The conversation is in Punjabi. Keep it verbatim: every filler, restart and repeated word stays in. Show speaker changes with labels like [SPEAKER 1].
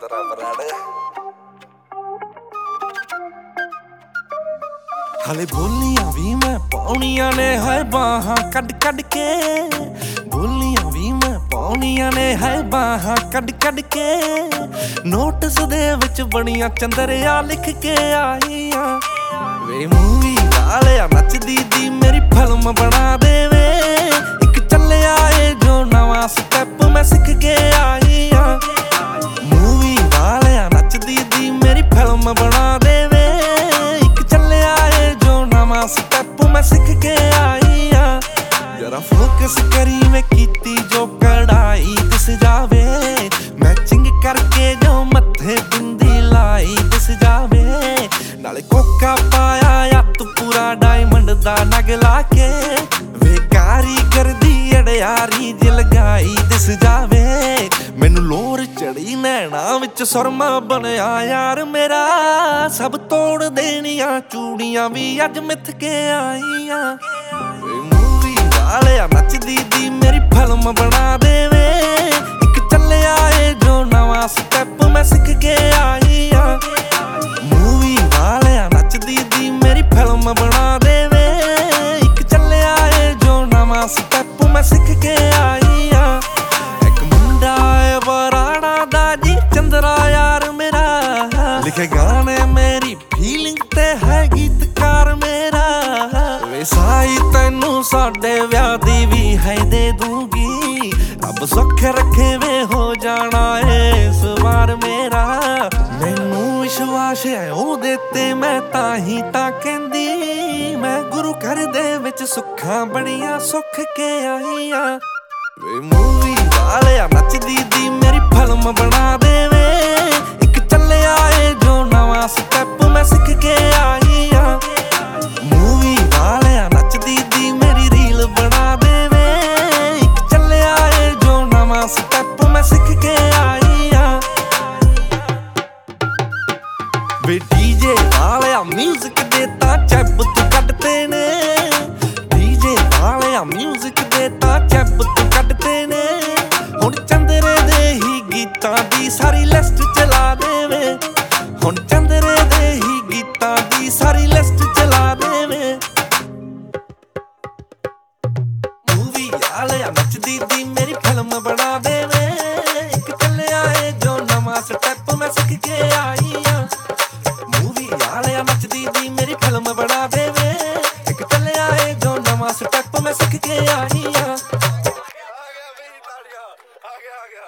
[SPEAKER 1] ਤੇਰਾ ਬਰਾੜ ਹਾਲੇ ਬੋਲੀਆਂ ਵੀ ਮੈਂ ਪਾਉਣੀਆਂ ਨੇ ਹਾਏ ਬਾਹਾਂ ਕੱਢ ਕੱਢ ਕੇ ਬੋਲੀਆਂ ਵੀ ਮੈਂ ਪਾਉਣੀਆਂ ਨੇ ਹਾਏ ਬਾਹਾਂ ਕੱਢ ਕੱਢ ਕੇ ਨੋਟਿਸ ਦੇ ਵਿੱਚ ਬਣੀਆਂ ਚੰਦਰਿਆ ਲਿਖ ਕੇ ਆਈਆਂ ਵੇ ਮੂਵੀ ਵਾਲਿਆ ਨੱਚਦੀ ਦੀ ਮੇਰੀ ਫਿਲਮ ਬਣਾ ਦੇਵੇ ਇੱਕ ਚੱਲਿਆ ਏ ਜੋ ਨਵਾਂ ਸਟੈਪ ਮੈਂ ਸਿੱਖ ਕੇ ਆਈਆਂ ਮੂਵੀ ਵਾਲਿਆ ਨੱਚਦੀ ਦੀ ਮੇਰੀ ਫਿਲਮ ਬਣਾ ਦੇਵੇ ਇੱਕ ਚੱਲਿਆ ਏ ਜੋ ਨਵਾਂ ਸਟੈਪ ਮੈਂ ਸਿੱਖ ਕੇ ਆਈਆਂ ਜਰਾ ਫੋਕਸ ਕਰੀ ਮੈਂ ਕੀਤੀ ਜੋ ਕੜਾਈ ਦਿਸ ਜਾਵੇ ਮੈਚਿੰਗ ਕਰਕੇ ਜੋ ਮੱਥੇ ਬਿੰਦੀ ਲਾਈ ਦਿਸ ਜਾਵੇ ਨਾਲੇ ਕੋਕਾ ਪਾਇਆ ਅੱਤ ਪੂਰਾ ਡਾਇਮੰਡ ਦਾ ਨਗ ਲਾ ਕੇ ਵੇ ਕਾਰੀਗਰ ਦੀ ਅੜਿਆਰੀ ਜ ਲਗਾਈ ਦਿਸ ਜਾਵੇ ਮੈਨੂੰ ਲੋਰ ਚੜੀ ਨੈਣਾ ਵਿੱਚ ਸੁਰਮਾ ਬਣਿਆ ਯਾਰ ਮੇਰਾ ਸਭ ਤੋੜ ਦੇਣੀਆਂ ਚੂੜੀਆਂ ਵੀ ਅੱਜ ਮਿੱਥ ਕੇ ਆਈਆਂ ਵੇ ਮੂਵੀ ਵਾਲਿਆ ਨੱਚਦੀ ਦੀ ਮੇਰੀ ਫਿਲਮ ਬਣਾ ਦੇਵੇ ਇੱਕ ਚੱਲਿਆ ਏ ਜੋ ਨਵਾਂ ਸਟੈਪ ਮੈਂ ਸਿੱਖ ਕੇ ਆਈਆਂ ਮੂਵੀ ਵਾਲਿਆ ਨੱਚਦੀ ਦੀ ਮੇਰੀ ਫਿਲਮ ਬਣਾ ਦੇਵੇ ਇੱਕ ਚੱਲਿਆ ਏ ਜੋ ਨਵਾਂ ਸਟੈਪ ਮੈਂ ਸਿੱਖ ਕੇ ਆਈਆਂ ਇੱਕ ਮੁੰਡਾ ਏ ਬਰਾੜਾ ਦਾ ਜੀ ਚੰਦਰਾ ਯਾਰ ਮੇਰਾ ਲਿਖੇ ਗਾਣੇ ਮੇਰੀ ਫੀਲਿੰਗ ਤੇ ਹੈ ਗੀਤਕਾਰ ਮੇਰਾ ਵੇ ਸਾਈ ਤੈਨੂੰ ਸਾਡੇ ਵਿਆਹ ਦੀ ਵੀ ਹੈ ਦੇ ਦੂੰਗੀ ਰੱਬ ਸੁੱਖ ਰੱਖੇ ਵੇ ਹੋ ਜਾਣਾ ਏ ਇਸ ਵਾਰ ਮੇਰਾ ਮੈਨੂੰ ਵਿਸ਼ਵਾਸ ਹੈ ਉਹਦੇ ਤੇ ਮੈਂ ਤਾਂ ਹੀ ਤਾਂ ਕਹਿੰਦੀ ਮੈਂ ਗੁਰੂ ਘਰ ਦੇ ਵਿੱਚ ਸੁੱਖਾਂ ਬੜੀਆਂ ਸੁੱਖ ਕੇ ਆਈਆਂ ਵੇ ਮੂਵੀ ਵਾਲਿਆ ਨੱਚਦੀ ਦੀ ਮੇਰੀ ਫਿਲਮ ਬਣਾ ਦੇਵੇ ਇੱਕ ਚੱਲਿਆ ਏ ਜੋ ਨਵਾਂ ਸਟੈਪ ਮੈਂ ਸਿੱਖ ਕੇ ਆਈਆਂ ਮੂਵੀ ਵਾਲਿਆ ਨੱਚਦੀ ਦੀ ਮੇਰੀ ਰੀਲ ਬਣਾ ਦੇਵੇ ਇੱਕ ਚੱਲਿਆ ਏ ਜੋ ਨਵਾਂ ਸਟੈਪ ਮੈਂ ਸਿੱਖ ਕੇ ਆਈਆਂ ਵੇ ਡੀਜੇ ਵਾਲਿਆ ਮਿਊਜ਼ਿਕ ਦੇ ਤਾਂ ਚੱਬ ਤੂੰ ਕੱਢਦੇ ਨੇ ਡੀਜੇ ਵਾਲਿਆ ਮਿਊਜ਼ਿਕ ਦੇ ਤਾਂ ਚੱਬ ਤੂੰ ਕੱਢਦੇ ਨੇ ਹੁਣ ਚੰਦਰੇ ਦੇ ਹੀ ਗੀਤਾਂ ਦੀ ਸਾਰੀ ਲਿਸਟ ਚਲਾ ਦੇਵੇ ਹੁਣ ਚੰਦਰੇ ਦੇ ਹੀ ਗੀਤਾਂ ਦੀ ਸਾਰੀ ਲਿਸਟ ਚਲਾ ਦੇਵੇ ਮੂਵੀ ਵਾਲਿਆ ਨੱਚਦੀ ਦੀ ਮੇਰੀ ਫਿਲਮ ਬਣਾ ਦੇਵੇ ਇੱਕ ਚੱਲਿਆ ਏ ਜੋ ਨਵਾਂ ਸਟੈਪ ਮੈਂ ਸਿੱਖ ਕੇ ਆਈਆਂ ਮੂਵੀ ਵਾਲਿਆ ਨੱਚਦੀ ਦੀ ਮੇਰੀ ਫਿਲਮ ਬਣਾ ਦੇਵੇ ਇੱਕ ਚੱਲਿਆ ਏ ਜੋ ਨਵਾਂ ਸਟੈਪ ਮੈਂ ਸਿੱਖ ਕੇ ਆਈਆਂ